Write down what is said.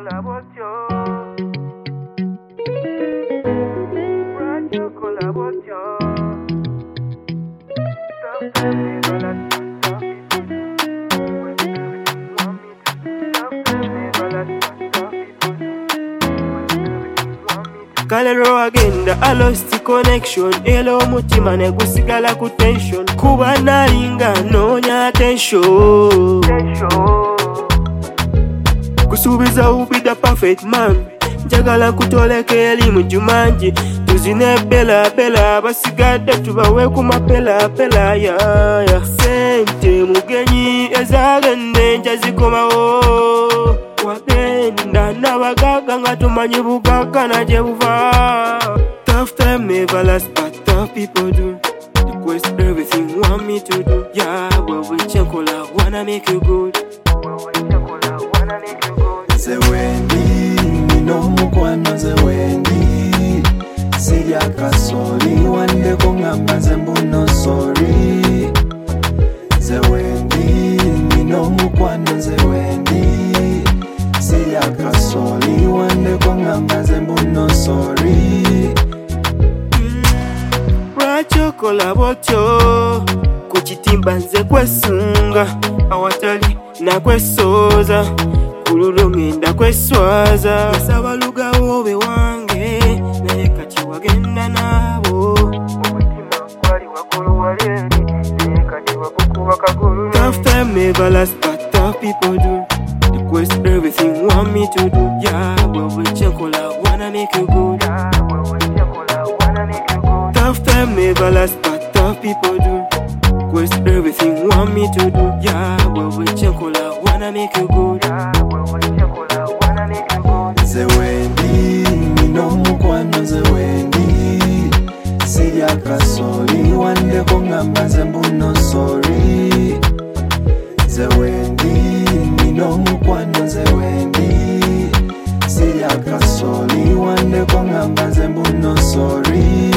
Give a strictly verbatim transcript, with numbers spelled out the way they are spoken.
Kalero agenda, I lost the connection. Hello mutima negusigala ku tension. Kuba nalinga nonya attention. Kusubiza will be the perfect man. Njagala kutoleka elimu jumanji. Tuzine bela bela basigadde tubawe ku mapela pela ya ya. Sente mugenyi ezagende njazikomawo. Wagenda nabagaga nga tumanyi bugaga na gye buva. Tough time never last but tough people do. Request everything want me to do. Yeah, well we chenkola wanna make you good. Nze wendi, nino mukwano nze wendi. Sirya kasoli, wande kongamba nze mbuno sorry. Nze wendi, nino mukwano nze wendi. Sirya kasoli, wande kongamba nze mbuno sorry. Lwachokola botyo, kuchitimba nze kwesunga. Awatali na kwesoza. Kululu ngenda kweswaza. Yasaba lugawo be wange, naye kati wagenda nabo. Omutima gwali wakulu waleri, naye kati wakukuba kagulu. Tough time never last but tough people do. Request everything want me to do. Yeah, well we chenkola wanna make you good. Yeah, well we chenkola wanna make you good. Tough time never last but tough people do. Request everything want me to do. Yeah, well we chenkola wanna make you good. Yeah, nze wendi, nino mukwano nze wendi. Sirya kasoli, wande kongamba nze mbuno sorry. Nze wendi, nino mukwano nze wendi. Sirya kasoli, wande kongamba nze mbuno sorry.